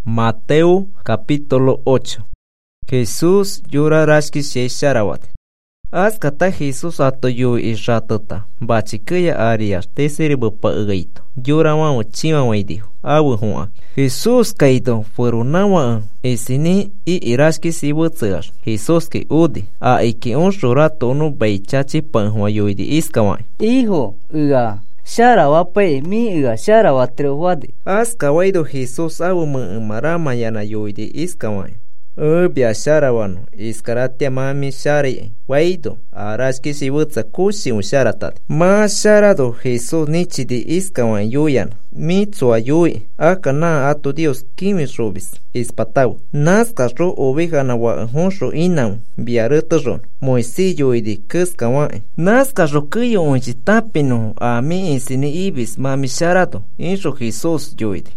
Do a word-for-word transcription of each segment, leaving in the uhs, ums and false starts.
Mateo capítulo ocho. Jesús yura rashki sheisharawat. Askata Jesús atoyu ishatota. Bachikaya arias tesiri bupa ugaito. Yura wa chima waidiho. Abu huak. Jesús kaito furunawa esini i irashki sibutsash. Jesús ke udi. A iki un shurato no baichachi panhua yuidi iskawai. Hijo, uga. Sharawa pe mi uga sharawa trewadi. Askawaido Jesús abu marama yana yuidi iskawai. Ubia sharawano iskaratia mami shari waido arashki sibutsa kushi un sharatat. Ma sharado Jesús nichidi iskawan yuyan. Mitsua yui akana atu Dios kimi rubis ispatau. Naska ro oveja na wa honsho inam biaruto ron. Moisi yuidi kuskawan. Naska ro kuyo unchi tapino a mi insini ibis mami sharado. Insho Jesús yuidi.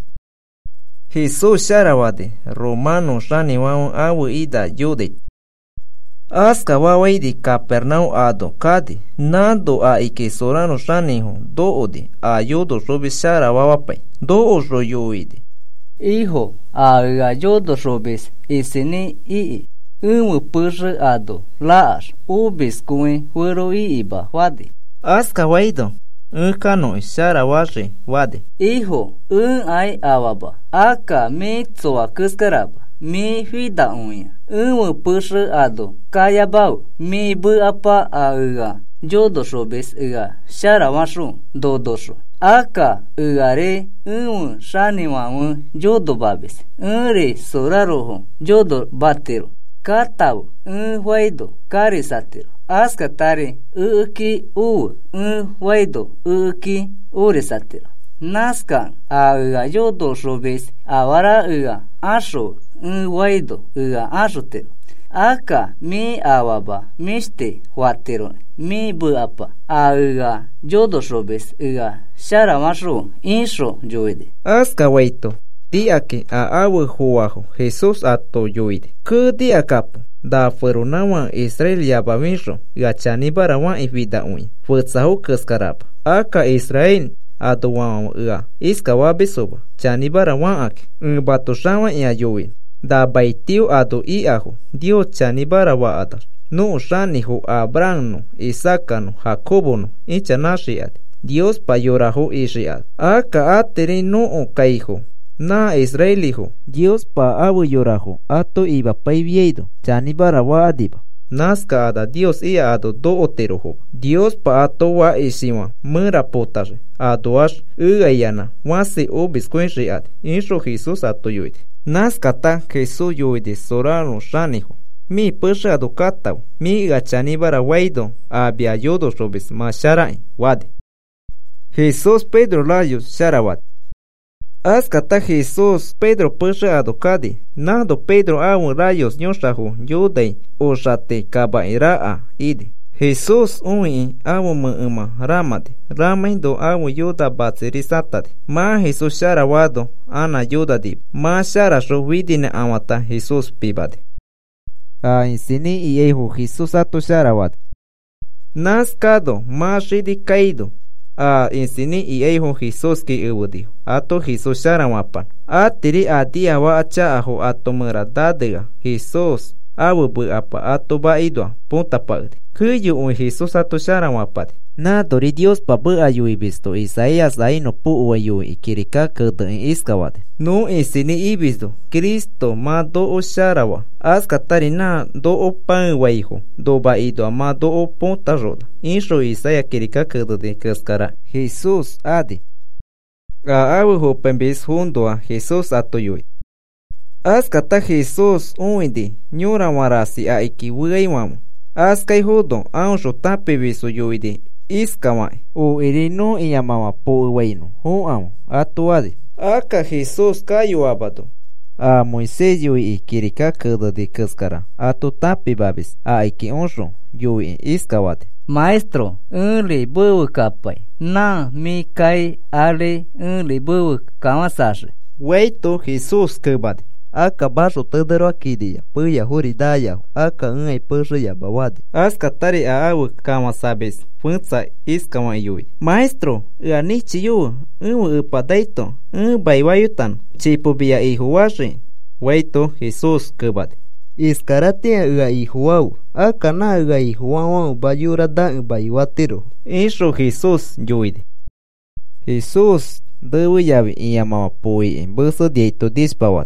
Jesús sharawade Romano shani waun awu ida yude. Aska wawaidi Capernaum ado kadi nado a ike sorano shani ho do ode a yodo robi sharawawapai do o ro yuide. Hijo, a uga yodo robis isini ii umu pushe ado laas ubis kuen huero iiba wadi. Aska waido Nkano sharawashe wade. Hijo, un ai awaba. Aka mi tsoa kuskaraba. Mi vida unya. Un pushe ado. Kaya bau. Mi bu apa a uga. Yodo shobes uga. Sharawashu dodosho. Aka uga re. Un shani wa un yodo babes. Un re soraroho. Yodo batero. Katau. Un huaido. Karisatero. Aska tare uki u un waido uki uresatero. Naska a uga yodo robes awara uga asho un waido uga ashotero. Aka mi awaba miste huatero mi buapa a uga yodo robes uga sharamasho insho yoide. Aska waito dia que a awu huajo Jesús ato yoide. Ku dia capo. Da fuerunawa Israel yabamisho gachani barawa ifida uy futsahu kuskarapa aka Israel adowa ua iskawa besoba chani barawa ak batoshawa ya yowin da baitiu ado i aho dio chani barawa atar no shani hu Abraham no Isaac no Jacobo no ichanashi ad Dios payorahu ishiad aka ateri no o kaiho na Israelijo Dios pa abu yorajo ato iba pai vieido chani barawa adiba naska ada Dios ia ado do oterojo Dios pa ato wa isima mura potaje adoash uayana wasi obis kwenshi ad insho Jesús ato yoide naska ta Jesús yoide sorano shanijo mi pusha ado katau mi gachani barawaido abia yodo robes masharai wade Jesús Pedro layos sharawat. Askata Jesús Pedro pusha adokadi nado Pedro aun rayos nyoshahu yudei oshate kabairaa ide Jesús ui aun muuma ramade ramaindo aun yuda batserisatade ma Jesús sharawado ana yudadi ma sharasho widine amata Jesús pibade a insini iehu Jesús ato sharawad naskado ma shidi kaido a insini i eiho Jesús ki ubudiho ato Jesús sharawapan atiri adia wa acha aho ato muradadega Jesús abubu apa ato baidwa punta pagde kuyu un Jesús ato sharawapade na dori Dios pa bu ayu ibisto Isaías ai no pu uayu ikirika kudu in iskawade no insini ibisto Cristo ma do o sharawa askatari na do o pan waiho do baidwa ma do o punta roda insho Isaías kirika kudu de kaskara Jesús adi a awu ho pembis hundo a Jesús atoyoi askata Jesús uindi nyura warasi a iki waiwamu askai hudo ansho tape biso yoide iskawai o irino iyamama po waino ho amo atuade aka Jesús kayo abado a Moisés yoi ikirika kudo de kaskara atu tape babis a iki onsho yoi iskawade Maestro, unli buwu kapai na mi kai ale unli buwu kamasashe Weito Jesús kubade aka barro tedero akidia puya huri daya aka ngai perre ya bawadi aska tari a awu kama sabes funza iskama yui maestro ani chiyu u upadaito u baiwayutan chipo bia ihuwashi waito Jesus kebad iskaratia ua ihuau aka na ua ihuau bayura da baiwatiro isho Jesus yuide Jesus dewi yavi iyama pui beso dieito dispawat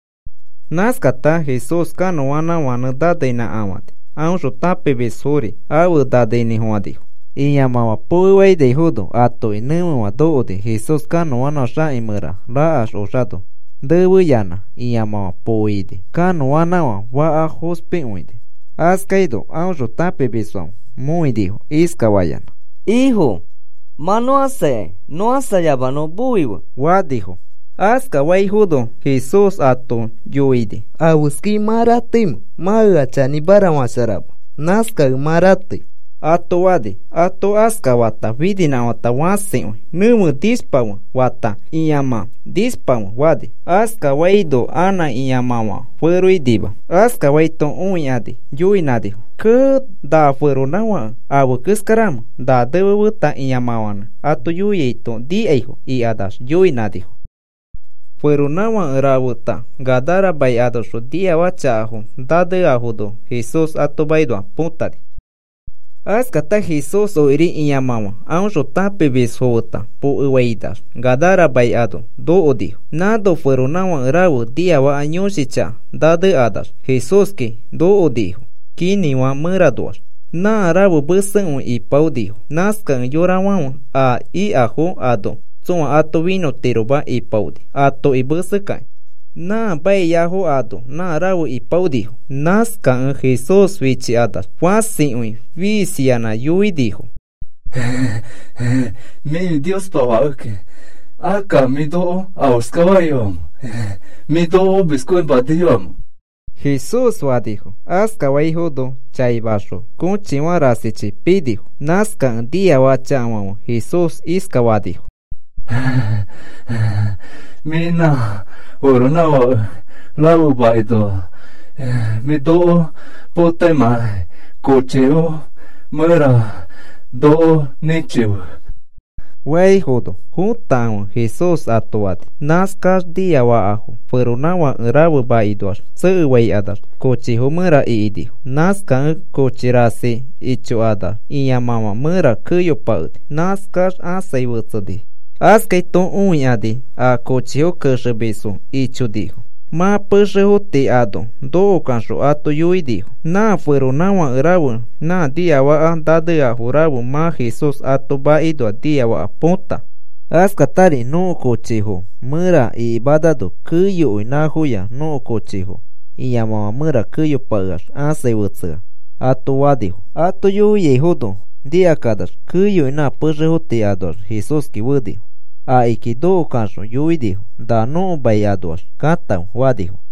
naskata Jesus kano wana wana dadeina amate aunjo tape besori awu dadeini huadi iyama pui waide hudo ato inemu wadode Jesus kano wana sha imera la ash oshado dewi yana iyama puide kano wana wa wa a hospe uide askaido aunjo tape beso muy dijo iskawayana hijo mano hace no hace yabano buiwa wa dijo aska waihudo Jesus ato yuide awuski maratim maga chani bara wasarab naska marate ato wade ato aska wata vidina wata wase numu dispawa wata iyama dispawa wade aska waido ana iyamawa fueruidiba aska waito unyade yuinade ke da fuerunawa awu kiskarama da dewuta iyamawana ato yuyeito di eiho i adas yuinadiho fuerunawa rawuta gadara bai adosho dia wachaho dade ahudo Jesus ato baidwa putade askata Jesus oiri iyamawa aunjo tape besota po uweidas gadara bai ado do odiho nado fuerunawa rawu dia wa anyoshicha dade adas Jesus ke do odiho kini wa meraduas na rawu besen i paudiho naska yorawa a i aho ado Soma ato vino teroba i paudi ato i besekai na bai yaho ado na rawo i paudi naska Jesus vici adas fasi ui visiana yui dijo mi Dios pawake aka mi do auskawayom mi do biscoen batiyom Jesus wa dijo aska wa hijo chaibasho con chiwarasichi pidijo naska dia wa chamawo Jesus iska wa dijo mina orona wa lawo baito mi do potema cocheo mera do nicheo Wei hodo juntan Jesus atuat naskas dia wa aho fueronawa rawo baidos se wei adas cochi humera idi naska cochirase icho ada iyamama mera kuyo paut naskas asai wutsodi askai to unyadi a cochio keshe beso icho dijo ma peshe hote ado do kanso ato yui dijo na fueronawa rawo na dia wa andade a rawo ma Jesus ato baido dia wa aponta askatari no cocheho mera i badado kuyo na huya no cocheho iyama mera kuyo pagas ase wutsa ato wadiho ato yui hodo dia kadas kuyo na peshe hote ado Jesus ki wudi a ikido kanso yui dijo da no baiados kata wadiho